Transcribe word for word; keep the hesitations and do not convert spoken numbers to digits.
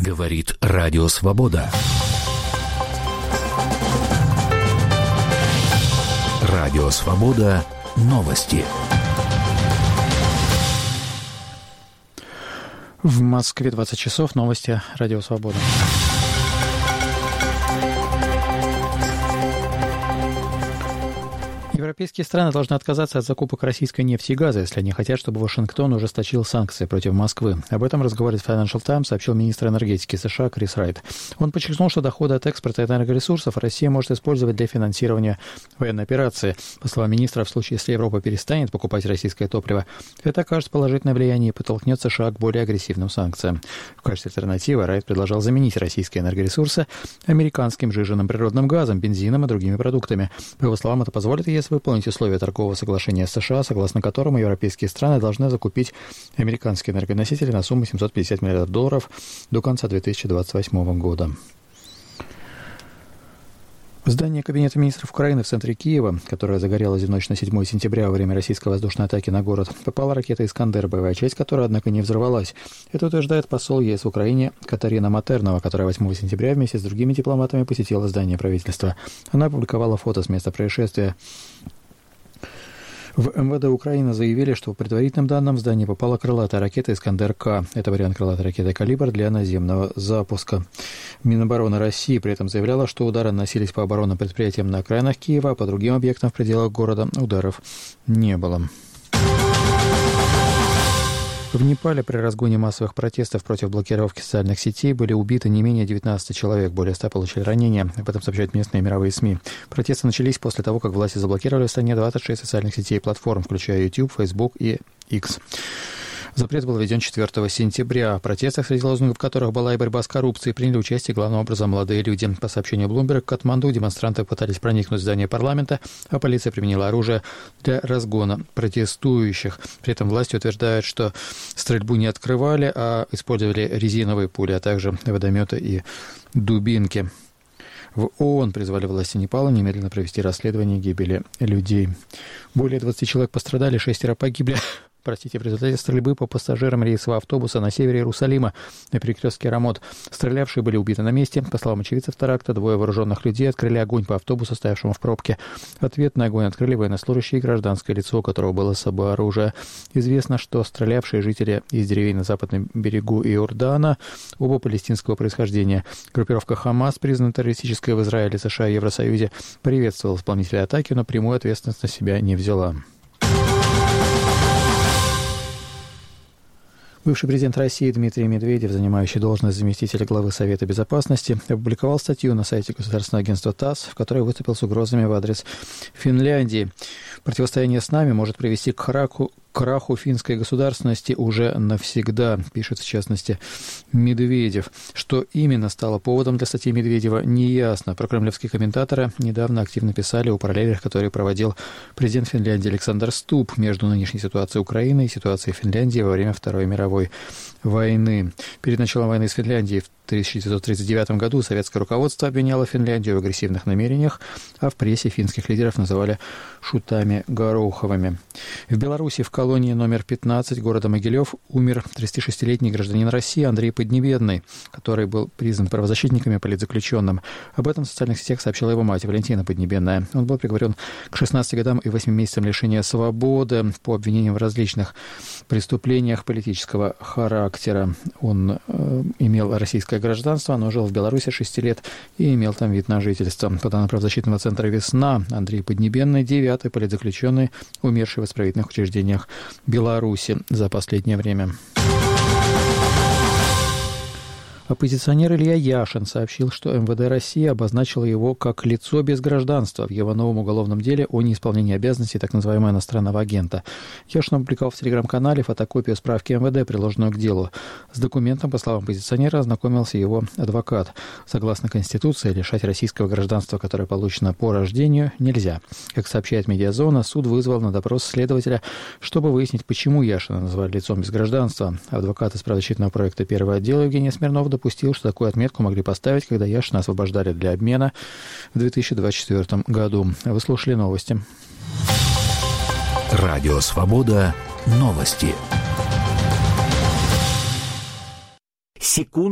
Говорит Радио Свобода. Радио Свобода. Новости. В Москве двадцать часов. Новости. Радио Свобода. Европейские страны должны отказаться от закупок российской нефти и газа, если они хотят, чтобы Вашингтон ужесточил санкции против Москвы. Об этом в разговоре с Financial Times сообщил министр энергетики США Крис Райт. Он подчеркнул, что доходы от экспорта энергоресурсов Россия может использовать для финансирования военной операции. По словам министра, в случае, если Европа перестанет покупать российское топливо, это окажет положительное влияние и подтолкнет США к более агрессивным санкциям. В качестве альтернативы Райт предложил заменить российские энергоресурсы американским сжиженным природным газом, бензином и другими продуктами. По его словам, это позволит ЕС выполнить условия торгового соглашения с США, согласно которому европейские страны должны закупить американские энергоносители на сумму семьсот пятьдесят миллиардов долларов до конца две тысячи двадцать восьмого года. В здании Кабинета министров Украины в центре Киева, которое загорелось в ночь на седьмое сентября во время российской воздушной атаки на город, попала ракета «Искандер», боевая часть которой, однако, не взорвалась. Это утверждает посол ЕС в Украине Катарина Матернова, которая восьмого сентября вместе с другими дипломатами посетила здание правительства. Она опубликовала фото с места происшествия. В эм вэ дэ Украины заявили, что по предварительным данным в здание попала крылатая ракета «Искандер-К». Это вариант крылатой ракеты «Калибр» для наземного запуска. Минобороны России при этом заявляла, что удары наносились по оборонным предприятиям на окраинах Киева, а по другим объектам в пределах города ударов не было. В Непале при разгоне массовых протестов против блокировки социальных сетей были убиты не менее девятнадцати человек, более ста получили ранения. Об этом сообщают местные и мировые СМИ. Протесты начались после того, как власти заблокировали в стране двадцать шесть социальных сетей и платформ, включая YouTube, Facebook и X. Запрет был введен четвёртого сентября. В протестах, среди лозунгов которых была и борьба с коррупцией, приняли участие главным образом молодые люди. По сообщению Bloomberg, в Катманду демонстранты пытались проникнуть в здание парламента, а полиция применила оружие для разгона протестующих. При этом власти утверждают, что стрельбу не открывали, а использовали резиновые пули, а также водометы и дубинки. В ООН призвали власти Непала немедленно провести расследование гибели людей. Более двадцати человек пострадали, шестеро погибли. Простите, в результате стрельбы по пассажирам рейсового автобуса на севере Иерусалима на перекрестке Рамот. Стрелявшие были убиты на месте. По словам очевидцев теракта, двое вооруженных людей открыли огонь по автобусу, стоявшему в пробке. Ответный огонь открыли военнослужащие и гражданское лицо, у которого было с собой оружие. Известно, что стрелявшие жители из деревень на западном берегу Иордана оба палестинского происхождения. Группировка «Хамас», признанная террористической в Израиле, США и Евросоюзе, приветствовала исполнителя атаки, но прямую ответственность на себя не взяла. Бывший президент России Дмитрий Медведев, занимающий должность заместителя главы Совета Безопасности, опубликовал статью на сайте государственного агентства ТАСС, в которой выступил с угрозами в адрес Финляндии. Противостояние с нами может привести к краху, к краху финской государственности уже навсегда, пишет в частности Медведев. Что именно стало поводом для статьи Медведева, неясно. Прокремлевские комментаторы недавно активно писали о параллелях, которые проводил президент Финляндии Александр Ступп между нынешней ситуацией Украины и ситуацией Финляндии во время Второй мировой войны. Перед началом войны с Финляндией в тысяча девятьсот тридцать девятом году советское руководство обвиняло Финляндию в агрессивных намерениях, а в прессе финских лидеров называли шутами гороховыми. В Беларуси в колонии номер пятнадцать города Могилев умер тридцатишестилетний гражданин России Андрей Поднебедный, который был признан правозащитником и политзаключенным. Об этом в социальных сетях сообщила его мать Валентина Поднебедная. Он был приговорен к шестнадцати годам и восьми месяцам лишения свободы по обвинениям в различных преступлениях политического характера. Он э, имел российское гражданство, но жил в Беларуси шесть лет и имел там вид на жительство. По данным правозащитного центра «Весна», Андрей Поднебедный – девятый политзаключенный, умерший в исправительных учреждениях Беларуси за последнее время. Оппозиционер Илья Яшин сообщил, что эм вэ дэ России обозначило его как лицо без гражданства в его новом уголовном деле о неисполнении обязанностей так называемого иностранного агента. Яшин опубликовал в телеграм-канале фотокопию справки эм вэ дэ, приложенную к делу. С документом, по словам оппозиционера, ознакомился его адвокат. Согласно Конституции, лишать российского гражданства, которое получено по рождению, нельзя. Как сообщает «Медиазона», суд вызвал на допрос следователя, чтобы выяснить, почему Яшина назвали лицом без гражданства. Адвокат из правозащитного проекта «Первого отдела» Евгений Смирнов допустил, что такую отметку могли поставить, когда Яшина освобождали для обмена в две тысячи двадцать четвёртом году. Вы слушали новости. Радио «Свобода». Новости. Секунд.